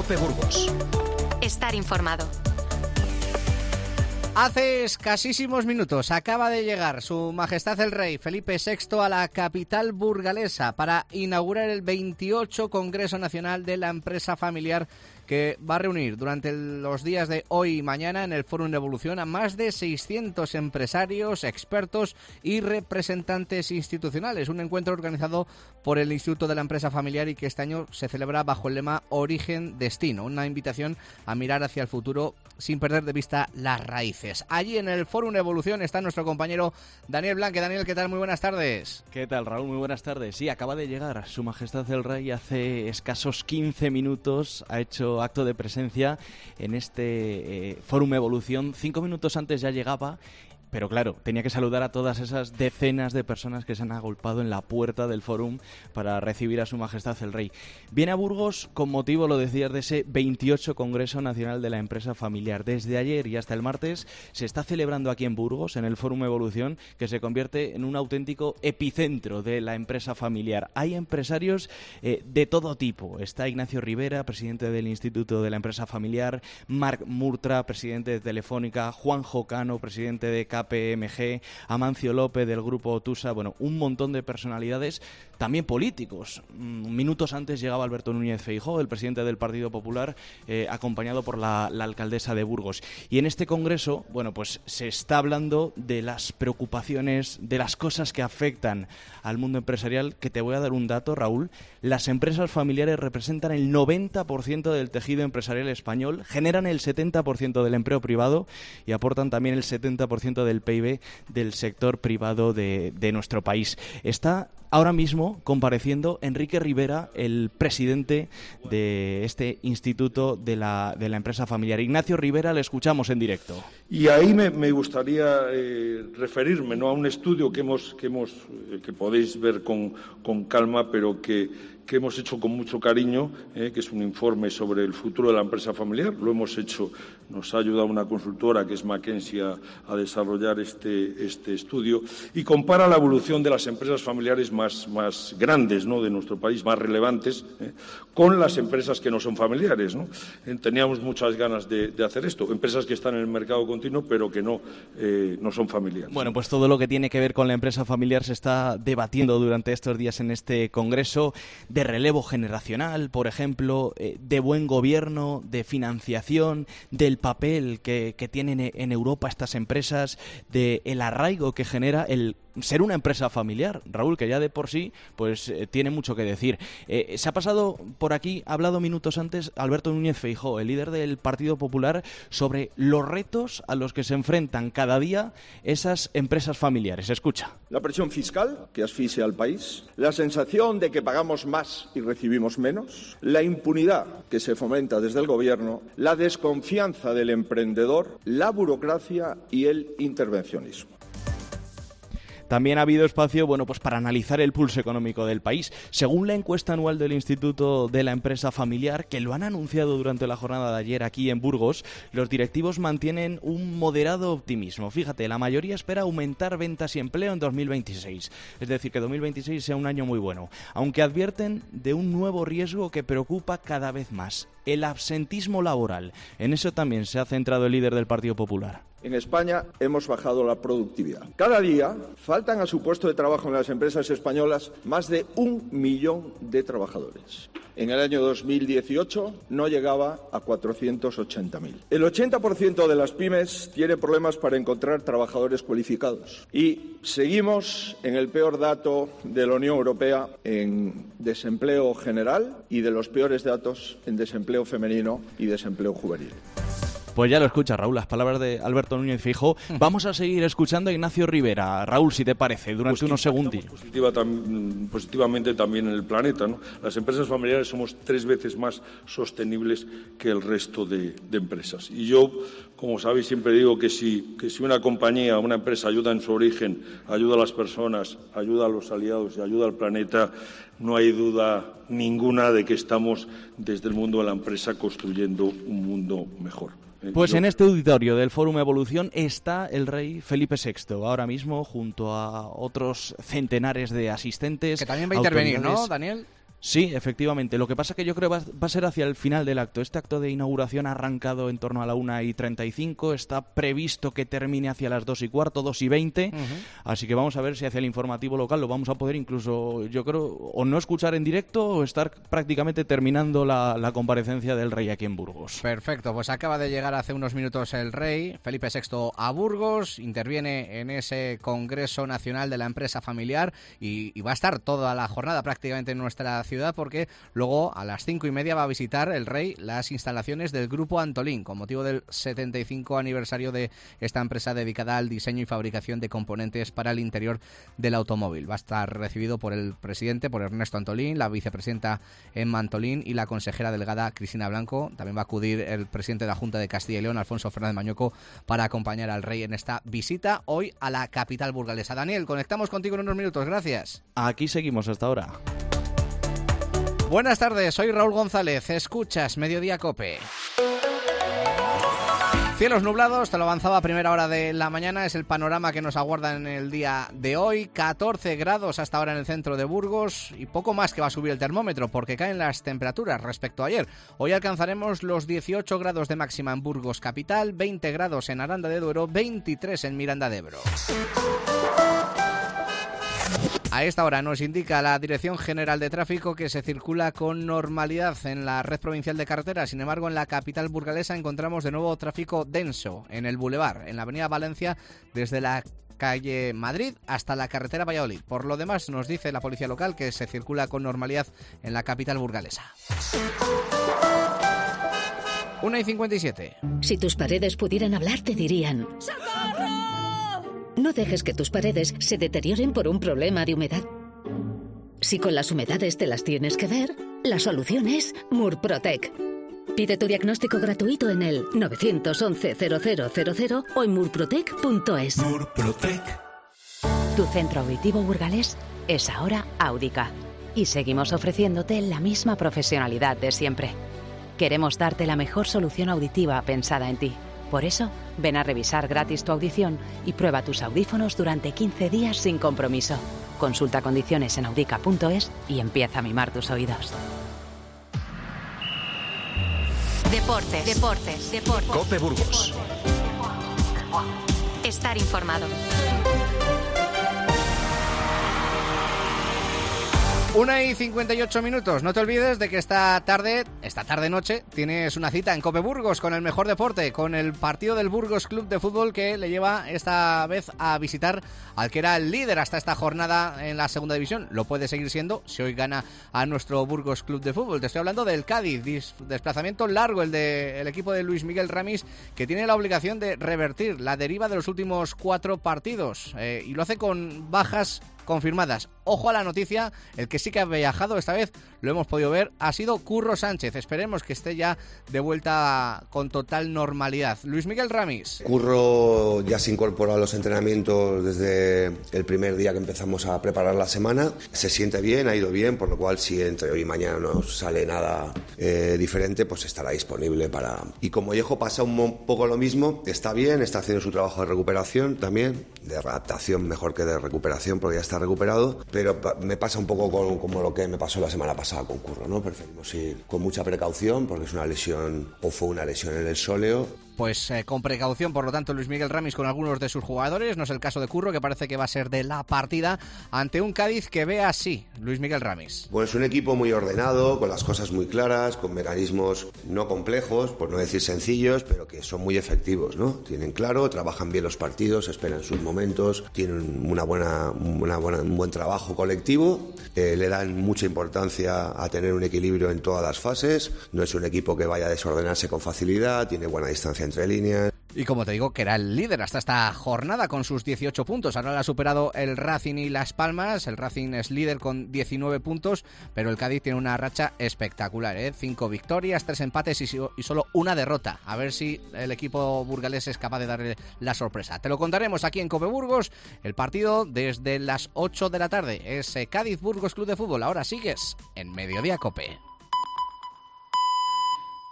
COPE Burgos. Estar informado. Hace escasísimos minutos acaba de llegar Su Majestad el Rey Felipe VI a la capital burgalesa para inaugurar el 28 Congreso Nacional de la Empresa Familiar, que va a reunir durante los días de hoy y mañana en el Fórum de Evolución a más de 600 empresarios, expertos y representantes institucionales. Un encuentro organizado por el Instituto de la Empresa Familiar y que este año se celebra bajo el lema Origen Destino, una invitación a mirar hacia el futuro sin perder de vista las raíces. Allí en el Fórum de Evolución está nuestro compañero Daniel Blanque. Daniel, ¿qué tal? Muy buenas tardes. ¿Qué tal, Raúl? Muy buenas tardes. Sí, acaba de llegar Su Majestad el Rey hace escasos 15 minutos. Ha hecho acto de presencia en este Fórum Evolución. 5 minutos antes ya llegaba, pero claro, tenía que saludar a todas esas decenas de personas que se han agolpado en la puerta del Fórum para recibir a Su Majestad el Rey. Viene a Burgos con motivo, lo decías, de ese 28 Congreso Nacional de la Empresa Familiar. Desde ayer y hasta el martes se está celebrando aquí en Burgos, en el Fórum Evolución, que se convierte en un auténtico epicentro de la empresa familiar. Hay empresarios de todo tipo. Está Ignacio Rivera, presidente del Instituto de la Empresa Familiar, Marc Murtra, presidente de Telefónica, Juanjo Cano, presidente de KPMG, Amancio López del Grupo Tusa, bueno, un montón de personalidades, también políticos. Minutos antes llegaba Alberto Núñez Feijóo, el presidente del Partido Popular, acompañado por la alcaldesa de Burgos. Y en este congreso, bueno, pues se está hablando de las preocupaciones, de las cosas que afectan al mundo empresarial, que te voy a dar un dato, Raúl. Las empresas familiares representan el 90% del tejido empresarial español, generan el 70% del empleo privado y aportan también el 70% del PIB del sector privado de nuestro país. Está ahora mismo compareciendo Enrique Rivera, el presidente de este Instituto de la Empresa Familiar. Ignacio Rivera, le escuchamos en directo. Y ahí me gustaría referirme, ¿no?, a un estudio que podéis ver con calma, pero que hemos hecho con mucho cariño, que es un informe sobre el futuro de la empresa familiar. Lo hemos hecho, nos ha ayudado una consultora que es McKinsey a desarrollar este estudio, y compara la evolución de las empresas familiares más grandes, ¿no?, de nuestro país, más relevantes, con las empresas que no son familiares, ¿no? Teníamos muchas ganas de hacer esto, empresas que están en el mercado continuo pero que no son familiares. Bueno, pues todo lo que tiene que ver con la empresa familiar se está debatiendo durante estos días en este congreso, de relevo generacional, por ejemplo, de buen gobierno, de financiación, del papel que tienen en Europa estas empresas, del arraigo que genera el ser una empresa familiar, Raúl, que ya de por sí pues tiene mucho que decir. Se ha pasado por aquí, ha hablado minutos antes Alberto Núñez Feijóo, el líder del Partido Popular, sobre los retos a los que se enfrentan cada día esas empresas familiares. Escucha. La presión fiscal, que asfixia al país, la sensación de que pagamos más y recibimos menos, la impunidad que se fomenta desde el gobierno, la desconfianza del emprendedor, la burocracia y el intervencionismo. También ha habido espacio, bueno, pues para analizar el pulso económico del país. Según la encuesta anual del Instituto de la Empresa Familiar, que lo han anunciado durante la jornada de ayer aquí en Burgos, los directivos mantienen un moderado optimismo. Fíjate, la mayoría espera aumentar ventas y empleo en 2026. Es decir, que 2026 sea un año muy bueno. Aunque advierten de un nuevo riesgo que preocupa cada vez más: el absentismo laboral. En eso también se ha centrado el líder del Partido Popular. En España hemos bajado la productividad. Cada día faltan a su puesto de trabajo en las empresas españolas más de 1 millón de trabajadores. En el año 2018 no llegaba a 480.000. El 80% de las pymes tiene problemas para encontrar trabajadores cualificados. Y seguimos en el peor dato de la Unión Europea en desempleo general y de los peores datos en desempleo femenino y desempleo juvenil. Pues ya lo escuchas, Raúl, las palabras de Alberto Núñez Feijóo. Vamos a seguir escuchando a Ignacio Rivera. Raúl, si te parece, durante unos segundos. Positivamente también en el planeta, ¿no? Las empresas familiares somos 3 veces más sostenibles que el resto de empresas. Y yo, como sabéis, siempre digo que si una compañía, una empresa ayuda en su origen, ayuda a las personas, ayuda a los aliados y ayuda al planeta, no hay duda ninguna de que estamos desde el mundo de la empresa construyendo un mundo mejor. Pues en este auditorio del Fórum Evolución está el rey Felipe VI, ahora mismo junto a otros centenares de asistentes. Que también va a intervenir, ¿no, Daniel? Sí, efectivamente. Lo que pasa que yo creo va a ser hacia el final del acto. Este acto de inauguración ha arrancado en torno a la 1:35. Está previsto que termine hacia las 2:15, 2:20. Así que vamos a ver si hacia el informativo local lo vamos a poder incluso, yo creo, o no escuchar en directo o estar prácticamente terminando la comparecencia del rey aquí en Burgos. Perfecto, pues acaba de llegar hace unos minutos el rey Felipe VI a Burgos, interviene en ese Congreso Nacional de la Empresa Familiar y va a estar toda la jornada prácticamente en nuestra ciudad, porque luego a las 5:30 va a visitar el rey las instalaciones del Grupo Antolín con motivo del 75 aniversario de esta empresa dedicada al diseño y fabricación de componentes para el interior del automóvil. Va a estar recibido por el presidente, por Ernesto Antolín, la vicepresidenta Emma Antolín y la consejera delegada Cristina Blanco. También va a acudir el presidente de la Junta de Castilla y León, Alfonso Fernández Mañueco, para acompañar al rey en esta visita hoy a la capital burgalesa. Daniel, conectamos contigo en unos minutos. Gracias. Aquí seguimos hasta ahora. Buenas tardes, soy Raúl González. Escuchas Mediodía COPE. Cielos nublados, te lo avanzaba a primera hora de la mañana, es el panorama que nos aguarda en el día de hoy. 14 grados hasta ahora en el centro de Burgos y poco más que va a subir el termómetro porque caen las temperaturas respecto a ayer. Hoy alcanzaremos los 18 grados de máxima en Burgos capital, 20 grados en Aranda de Duero, 23 en Miranda de Ebro. A esta hora nos indica la Dirección General de Tráfico que se circula con normalidad en la red provincial de carreteras. Sin embargo, en la capital burgalesa encontramos de nuevo tráfico denso en el Boulevard, en la avenida Valencia, desde la calle Madrid hasta la carretera Valladolid. Por lo demás, nos dice la policía local que se circula con normalidad en la capital burgalesa. 1:57. Si tus paredes pudieran hablar, te dirían: ¡socorro! No dejes que tus paredes se deterioren por un problema de humedad. Si con las humedades te las tienes que ver, la solución es Murprotec. Pide tu diagnóstico gratuito en el 911-0000 o en murprotec.es. Murprotec. Tu centro auditivo burgalés es ahora Audica y seguimos ofreciéndote la misma profesionalidad de siempre. Queremos darte la mejor solución auditiva pensada en ti. Por eso, ven a revisar gratis tu audición y prueba tus audífonos durante 15 días sin compromiso. Consulta condiciones en audica.es y empieza a mimar tus oídos. Deportes. COPE Burgos. Estar informado. 1:58. No te olvides de que esta tarde-noche, tienes una cita en COPE Burgos con el mejor deporte, con el partido del Burgos Club de Fútbol que le lleva esta vez a visitar al que era el líder hasta esta jornada en la segunda división. Lo puede seguir siendo si hoy gana a nuestro Burgos Club de Fútbol. Te estoy hablando del Cádiz. Desplazamiento largo el del equipo de Luis Miguel Ramis, que tiene la obligación de revertir la deriva de los últimos 4 partidos y lo hace con bajas confirmadas. Ojo a la noticia, el que sí que ha viajado esta vez, lo hemos podido ver, ha sido Curro Sánchez. Esperemos que esté ya de vuelta con total normalidad. Luis Miguel Ramis. Curro ya se incorporó a los entrenamientos desde el primer día que empezamos a preparar la semana. Se siente bien, ha ido bien, por lo cual si entre hoy y mañana no sale nada diferente, pues estará disponible para... Y como Yejo pasa un poco lo mismo, está bien, está haciendo su trabajo de recuperación también, de adaptación mejor que de recuperación, porque ya está recuperado, pero me pasa un poco como lo que me pasó la semana pasada con Curro, ¿no? Preferimos ir con mucha precaución porque es una lesión, o fue una lesión en el sóleo. Pues con precaución, por lo tanto, Luis Miguel Ramis con algunos de sus jugadores. No es el caso de Curro, que parece que va a ser de la partida ante un Cádiz que ve así, Luis Miguel Ramis. Bueno, es un equipo muy ordenado, con las cosas muy claras, con mecanismos no complejos, por no decir sencillos, pero que son muy efectivos, ¿no? Tienen claro, trabajan bien los partidos, esperan sus momentos, tienen un buen trabajo colectivo, le dan mucha importancia a tener un equilibrio en todas las fases. No es un equipo que vaya a desordenarse con facilidad, tiene buena distancia entre líneas. Y como te digo, que era el líder hasta esta jornada con sus 18 puntos. Ahora lo ha superado el Racing y Las Palmas. El Racing es líder con 19 puntos, pero el Cádiz tiene una racha espectacular, 5 victorias, 3 empates y solo una derrota. A ver si el equipo burgalés es capaz de darle la sorpresa. Te lo contaremos aquí en COPE Burgos. El partido desde las 8 de la tarde es Cádiz Burgos Club de Fútbol. Ahora sigues en Mediodía COPE.